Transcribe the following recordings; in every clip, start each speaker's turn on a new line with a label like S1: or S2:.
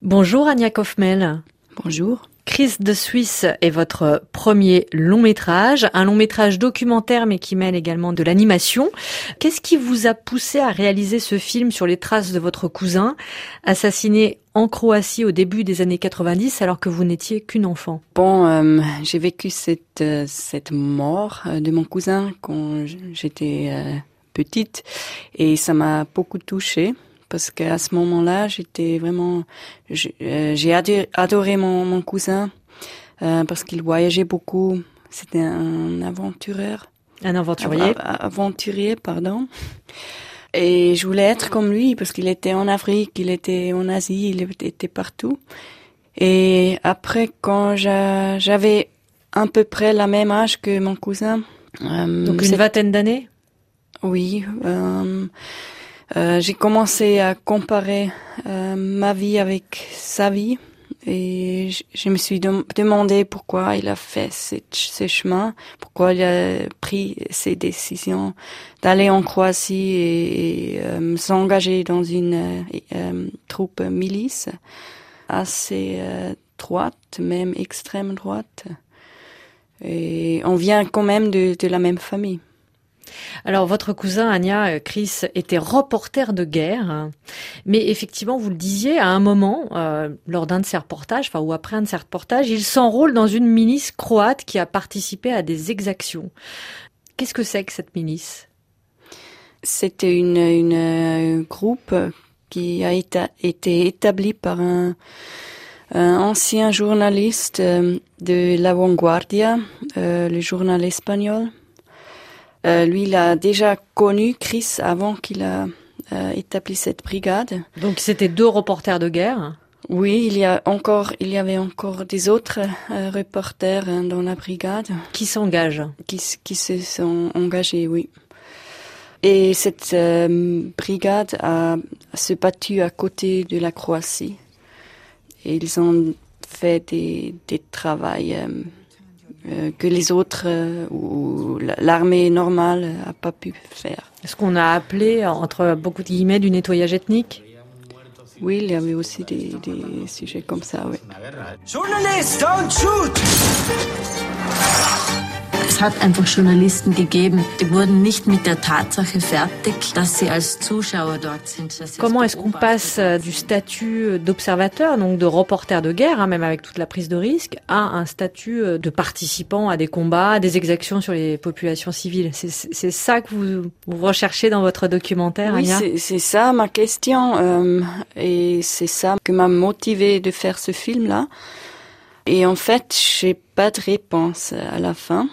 S1: Bonjour Anja Kaufmel.
S2: Bonjour.
S1: Chris de Suisse est votre premier long métrage, un long métrage documentaire mais qui mêle également de l'animation. Qu'est-ce qui vous a poussé à réaliser ce film sur les traces de votre cousin, assassiné en Croatie au début des années 90 alors que vous n'étiez qu'une enfant?
S2: J'ai vécu cette mort de mon cousin quand j'étais petite et ça m'a beaucoup touchée. Parce qu'à ce moment-là, j'ai adoré mon cousin parce qu'il voyageait beaucoup. C'était un aventureur.
S1: Un aventurier.
S2: Aventurier, pardon. Et je voulais être comme lui parce qu'il était en Afrique, il était en Asie, il était partout. Et après, quand j'avais à peu près la même âge que mon cousin.
S1: Donc une vingtaine d'années?
S2: Oui. J'ai commencé à comparer ma vie avec sa vie et je me suis demandé pourquoi il a fait ce chemin, pourquoi il a pris ces décisions d'aller en Croatie et s'engager dans une troupe milice assez droite, même extrême droite. Et on vient quand même de la même famille.
S1: Alors, votre cousin, Anja, Chris, était reporter de guerre. Mais effectivement, vous le disiez, à un moment, lors d'un de ses reportages, ou après un de ses reportages, il s'enrôle dans une milice croate qui a participé à des exactions. Qu'est-ce que c'est que cette milice?
S2: C'était une groupe qui a été établi par un ancien journaliste de La Vanguardia, le journal espagnol. Lui, il a déjà connu Chris avant qu'il a établi cette brigade.
S1: Donc, c'était 2 reporters de guerre?
S2: Oui, il y avait encore des autres reporters dans la brigade.
S1: Qui s'engagent?
S2: Qui se sont engagés, oui. Et cette brigade se battu à côté de la Croatie. Et ils ont fait des travails que les autres ou l'armée normale a pas pu faire.
S1: Ce qu'on a appelé, entre beaucoup de guillemets, du nettoyage ethnique?
S2: Oui, il y avait aussi des sujets comme ça, oui.
S3: Journalist, don't shoot!
S4: Es hat einfach Journalisten gegeben, die wurden nicht mit der Tatsache fertig, dass sie als Zuschauer dort sind.
S1: Comment est-ce qu'on passe du statut d'observateur, donc de reporter de guerre, même avec toute la prise de risque, à un statut de participant à des combats, à des exactions sur les populations civiles? C'est ça que vous recherchez dans votre documentaire, Anja?
S2: Oui, c'est ça ma question, et c'est ça que m'a motivé de faire ce film-là. Et en fait, j'ai pas de réponse à la fin.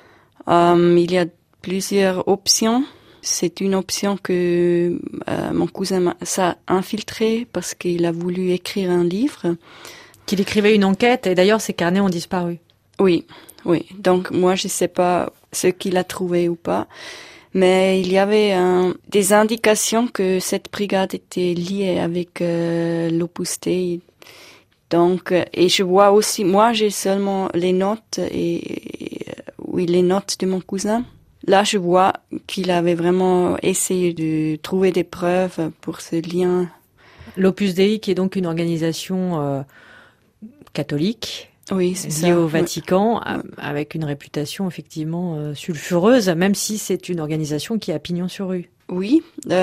S2: Il y a plusieurs options. C'est une option que mon cousin s'est infiltré parce qu'il a voulu écrire un livre.
S1: Qu'il écrivait une enquête, et d'ailleurs ses carnets ont disparu.
S2: Oui. Donc moi, je sais pas ce qu'il a trouvé ou pas. Mais il y avait des indications que cette brigade était liée avec l'Opus Dei. Donc, et je vois aussi, moi j'ai seulement les notes les notes de mon cousin. Là, je vois qu'il avait vraiment essayé de trouver des preuves pour ce lien.
S1: L'Opus Dei, qui est donc une organisation catholique,
S2: oui, c'est
S1: liée
S2: ça.
S1: au Vatican, avec une réputation effectivement sulfureuse, même si c'est une organisation qui a pignon sur rue.
S2: Oui,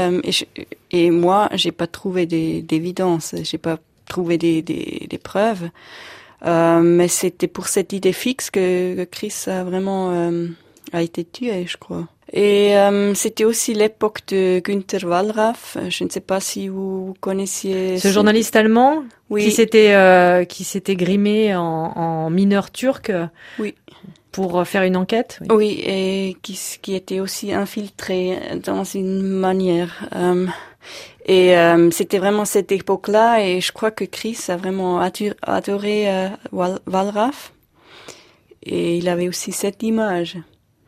S2: et moi, j'ai pas trouvé d'évidence, j'ai pas trouvé des preuves. Mais c'était pour cette idée fixe que Chris a été tué, je crois. Et c'était aussi l'époque de Günter Wallraff. Je ne sais pas si vous connaissiez
S1: ce journaliste allemand,
S2: oui,
S1: qui s'était grimé en mineur turc.
S2: Oui.
S1: Pour faire une enquête.
S2: Oui, et qui était aussi infiltré dans une manière. C'était vraiment cette époque-là, et je crois que Chris a vraiment adoré Wallraff. Et il avait aussi cette image.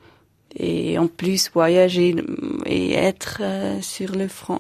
S2: Et en plus, voyager et être sur le front,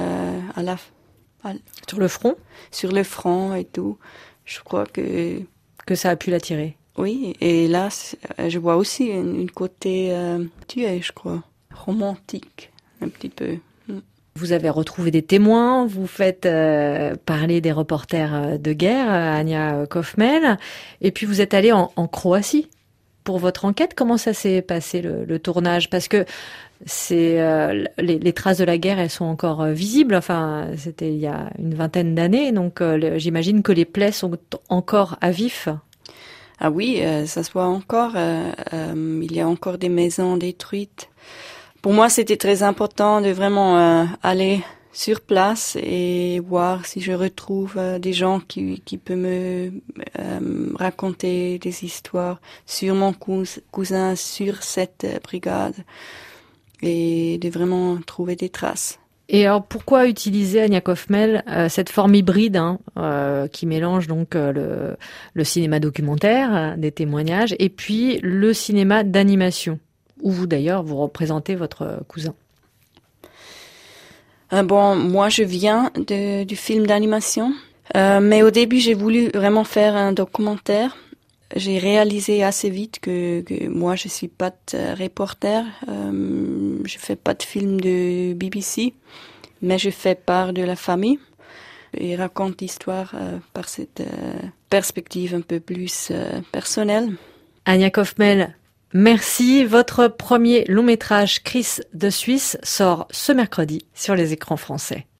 S1: sur le front?
S2: Sur le front et tout. Je crois que
S1: ça a pu l'attirer.
S2: Oui, et là, je vois aussi une côté tué, je crois, romantique, un petit peu.
S1: Vous avez retrouvé des témoins, vous faites parler des reporters de guerre, Ania Kaufmel, et puis vous êtes allé en Croatie pour votre enquête. Comment ça s'est passé le tournage? Parce que les traces de la guerre, elles sont encore visibles. Enfin, c'était il y a une vingtaine d'années, donc j'imagine que les plaies sont encore à vif.
S2: Ah oui, ça se voit encore. Il y a encore des maisons détruites. Pour moi, c'était très important de vraiment aller sur place et voir si je retrouve des gens qui peuvent me raconter des histoires sur mon cousin, sur cette brigade, et de vraiment trouver des traces.
S1: Et alors, pourquoi utiliser, Ania Kaufmel, cette forme hybride qui mélange donc le cinéma documentaire, des témoignages, et puis le cinéma d'animation, où vous d'ailleurs vous représentez votre cousin?
S2: Bon, moi je viens du film d'animation, mais au début j'ai voulu vraiment faire un documentaire. J'ai réalisé assez vite que moi je suis pas de reporter, je fais pas de film de BBC, mais je fais part de la famille et raconte l'histoire par cette perspective un peu plus personnelle.
S1: Ania Kaufmel, merci. Votre premier long métrage Chris de Suisse sort ce mercredi sur les écrans français.